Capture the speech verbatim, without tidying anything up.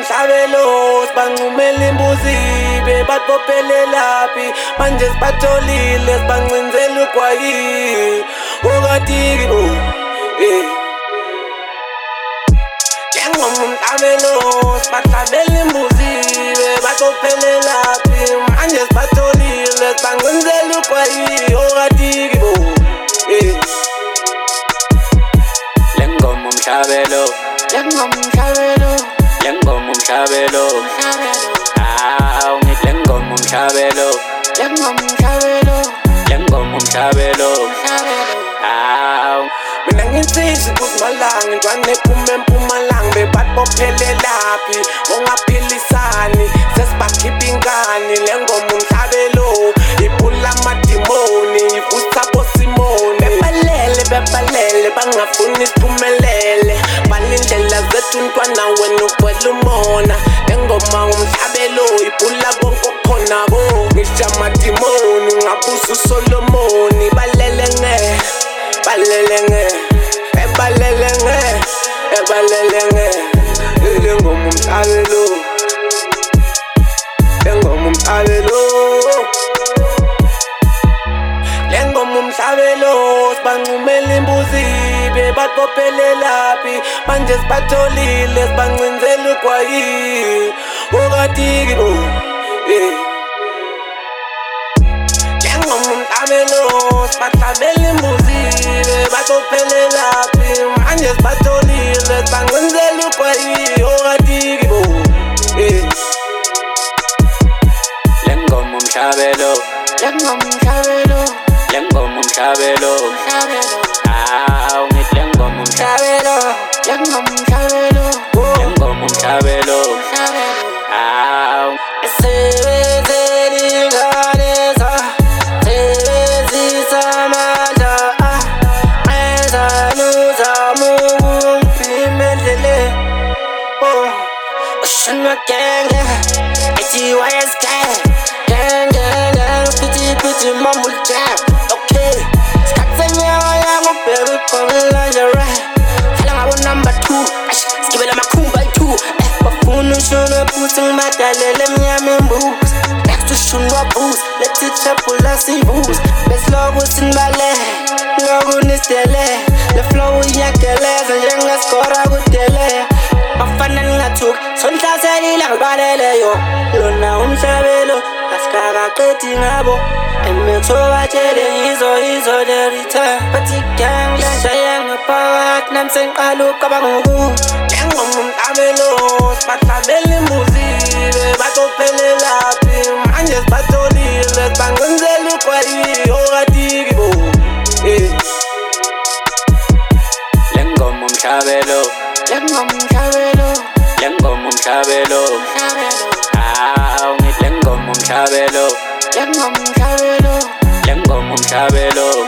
umhlabelo sibancumela imbuzi bebatophelelaphi manje sipatholile sibancinzela ugwayi ukatiki bo eh Njengoma umhlabelo sibahlabela imbuzi bebatophelelaphi manje sipatholile sibancinzela ugwayi ukatiki bo eh Lengoma umhlabelo Lengoma umhlabelo Lengoma umhlabelo Ah ungithi lengoma umhlabelo Lengoma umhlabelo Lengoma umhlabelo Ah mina nginsizwa kuzimalanga intwane ephuma empumalanga bebatophelelaphi ongaphilisani sesibakhipha ingane lengoma umhlabelo iphula amadimoni ivusa bosimoni bebalele bebalele bangafuni siphumelele balindlela zethu ntwana wena ukwela umona lengoma umhlabelo iphula konke okukhona bo ngisho amadimoni ungabuza uSolomoni balele nge balele nge ebalele nge ebalele nge lengoma umhlabelo lengoma umhlabelo lengoma umhlabelo sibancumela imbuzi bebatophelelaphi manje sipatholile sibancinzela ugwayi ukatiki bo eh Lengoma umhlabelo sibahlabela imbuzi bebatophelelaphi manje sipatholile sibancinzela ugwayi ukatiki bo eh Lengoma umhlabelo Lengoma umhlabelo Lengoma umhlabelo Ah ungithi lengoma umhlabelo Lengoma umhlabelo Lengoma umhlabelo Ah Sebenzeli nganeza Sebenzisa amandla Enza nuzama ukumpimendlele Oh Ushunwa genge Ethi Y S K Gang gang gang Pity pity mumble jam Okay Skatsanya yangu baby Kongi lingerie Kala ngabo number two Skibela makumba two Bafunu shuna pussy Ngimadalele mnyama imbuzi Next to shunwa booze Let it chapula sivuzi Beslogu sinbale Logu nistele Le flow iyakeleza Njenga skora kutele Bafana ningathuk Sonhlaselila ngibalele yo Lona umhlabelo Askaka qethi ngabo Emexo batshele yizo yizo the return Bathi gang lashaya ngaphakathi nami sengiqala ucabanga ukuthi Njengoma umhlabelo sibahlabela imbuzi bebatophelelaphi manje sipatholile sibancinzela ugwayi ukatiki bo eh Lengoma umhlabelo Lengoma umhlabelo Lengoma umhlabelo Ah ungithi lengoma umhlabelo Lengoma umhlabelo Lengoma umhlabelo